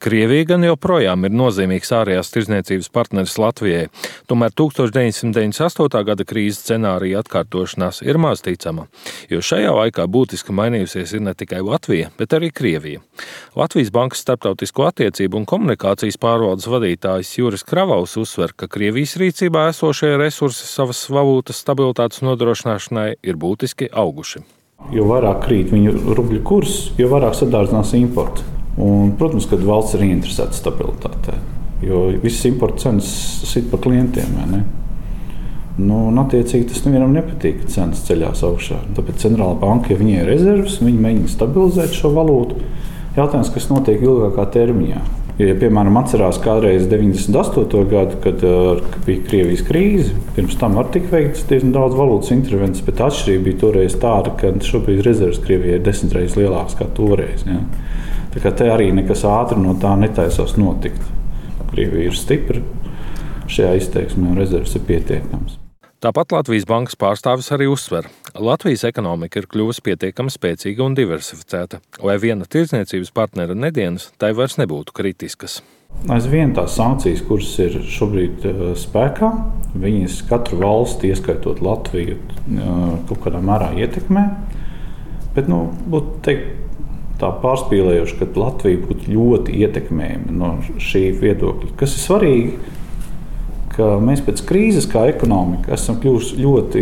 Krievija gan joprojām ir nozīmīgs ārējās tirdzniecības partneris Latvijai, tomēr 1998. gada krīzes scenārija atkārtošanās ir maz ticama, jo šajā laikā būtiski mainījusies ir ne tikai Latvija, bet arī Krievija. Latvijas Bankas starptautisko attiecību un komunikācijas pārvaldes vadītājs Juris Kravaus uzsver, ka Krievijas rīcībā esošie resursi savas valūtas stabilitātes nodrošināšanai ir būtiski auguši. Jo vairāk krīt viņu rubļu kurs, jo vairāk sadārdzinās importu. Un, protams, kad valsts ir ieinteresēta stabilitātē, jo visas importa cenas sit pa klientiem. Attiecīgi tas nevienam nepatīk, ka cenas ceļās augšā. Tāpēc centrālā banka, ja viņai ir rezerves, viņi mēģina stabilizēt šo valūtu. Jautājums, kas notiek ilgākā termiņā. Ja, piemēram, atcerās kādreiz 98. gadu, kad bija Krievijas krīze, pirms tam var tik veikts diezgan daudz valūtas intervences, bet atšķirība bija toreiz tāda, ka šobrīd rezerves Krievijai ir 10 reizes lielākas kā toreiz. Ja. Tā kā te arī nekas ātri no tā netaisās notikt. Krievija ir stipra šajā izteiksmē un rezerves ir pietiekams. Tāpat Latvijas Bankas pārstāvis arī uzsver, Latvijas ekonomika ir kļuvusi pietiekami spēcīga un diversificēta, lai viena tirdzniecības partnera nedienas tai vairs nebūtu kritiskas. Aizvien tās sankcijas, kuras ir šobrīd spēkā, viņas katru valsti, ieskaitot Latviju, kaut kādā mērā ietekmē. Bet būtu teikt tā pārspīlējoši, ka Latvija būtu ļoti ietekmējama no šī viedokļa. Kas ir svarīgi? Ka mēs pēc krīzes kā ekonomika esam kļuvuši ļoti,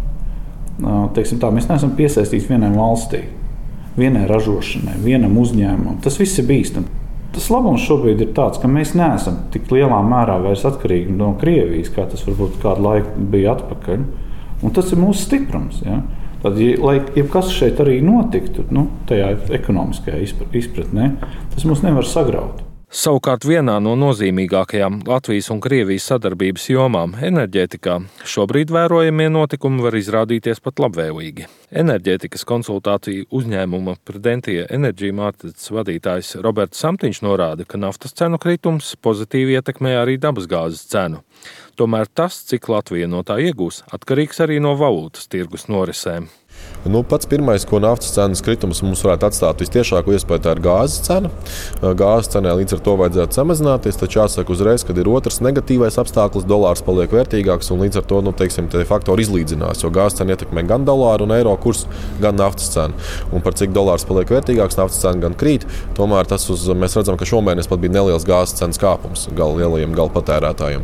mēs neesam piesaistīti vienai valstī, vienai ražošanai, vienam uzņēmumam. Tas viss ir bīstami. Tas labums šobrīd ir tāds, ka mēs neesam tik lielā mērā vairs atkarīgi no Krievijas, kā tas varbūt kādu laiku bija atpakaļ. Un tas ir mūsu stiprums. Ja? Tad, lai jebkas šeit arī notiktu, tajā ekonomiskajā izpratnē, tas mūs nevar sagraut. Savukārt vienā no nozīmīgākajām Latvijas un Krievijas sadarbības jomām – enerģētikā – šobrīd vērojamie notikumi var izrādīties pat labvēlīgi. Enerģētikas konsultāciju uzņēmuma Prudentia Energy Markets vadītājs Roberts Samtiņš norāda, ka naftas cenu kritums pozitīvi ietekmē arī dabasgāzes cenu. Tomēr tas, cik Latvija no tā iegūs, atkarīgs arī no valūtas tirgus norisēm. Pats pirmais, ko naftas cenas kritums mums varētu atstāt vistiešāko iespēju, tā ir gāzes cena. Gāzes cenai līdz ar to vajadzētu samazināties, taču jāsaka uzreiz, kad ir otrs negatīvais apstākļus, dolārs paliek vērtīgāks un līdz ar to, tie faktori izlīdzinās, jo gāzes cena ietekmē gan dolāru un eiro kursu, gan naftas cenu. Un par cik dolārs paliek vērtīgāks, naftas cena gan krīt, tomēr mēs redzam, ka šomēnes pat bija neliels gāzes cenas kāpums lielajiem patērētājiem.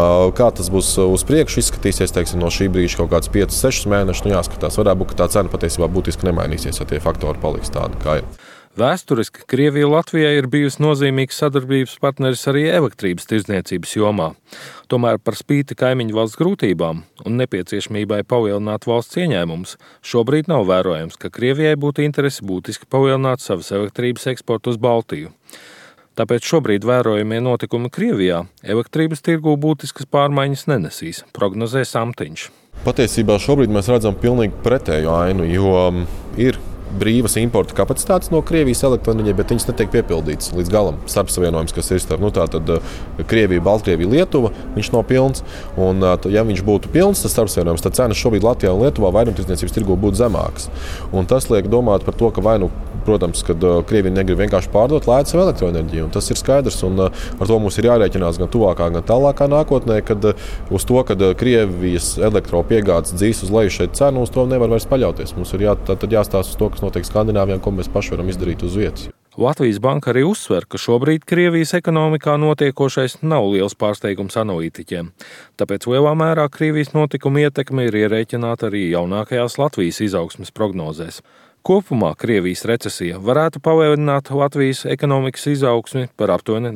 Kā tas būs uz priekšu izskatīsies, no šī brīža kaut kāds 5-6 mēnešus, jāskatās, varētu būt, ka tā cena patiesībā būtiski nemainīsies, ja tie faktori paliks tādi, kā ir. Vēsturiski Krievija Latvijai ir bijusi nozīmīgs sadarbības partneris arī elektrības tirdzniecības jomā. Tomēr par spīti kaimiņu valsts grūtībām un nepieciešamībai palielināt valsts ieņēmumus, šobrīd nav vērojams, ka Krievijai būtu interese būtiski palielināt savas elektrības eksportu uz Baltiju. Tāpēc šobrīd vērojamie notikumi Krievijā elektrības tirgū būtiskas pārmaiņas nenesīs, prognozē Samtiņš. Patiesībā šobrīd mēs redzam pilnīgi pretēju ainu, jo ir brīvas importa kapacitātes no Krievijas elektroenerģijai, bet viņas netiek piepildītas līdz galam. Starpsavienojums, kas ir starp, tātad Krievija, Baltkrievija, Lietuva, viņš nav pilns. Un, ja viņš būtu pilns, tas starpsavienojums, tad cenas šobrīd Latvijā un Lietuvā vairumtirdzniecības tirgū būtu zemākas. Un tas liek domāt par to, ka protams, kad Krievija negrib vienkārši pārdot lētu savu elektroenerģiju. Un tas ir skaidrs, un ar to mums ir jārēķinās gan tuvākā, gan tālākā nākotnē, kad uz to, kad Krievijas elektropiegādes dzīs uz leju šeit cenu, uz to nevar vairs paļauties. Mums ir jāstāsta uz to, kas notiek Skandināvijā, ko mēs paši varam izdarīt uz vietas. Latvijas Banka arī uzsver, ka šobrīd Krievijas ekonomikā notiekošais nav liels pārsteigums analītiķiem. Tāpēc lielā mērā Krievijas notikuma ietekme ir ierēķināta arī jaunākajās Latvijas izaugsmes prognozēs. Kopumā Krievijas recesija varētu palielināt Latvijas ekonomikas izaugsmi par aptuveni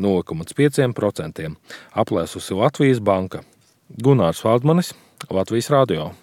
0,5%, aplēsusi Latvijas Banka. Gunārs Valdmanis, Latvijas radio.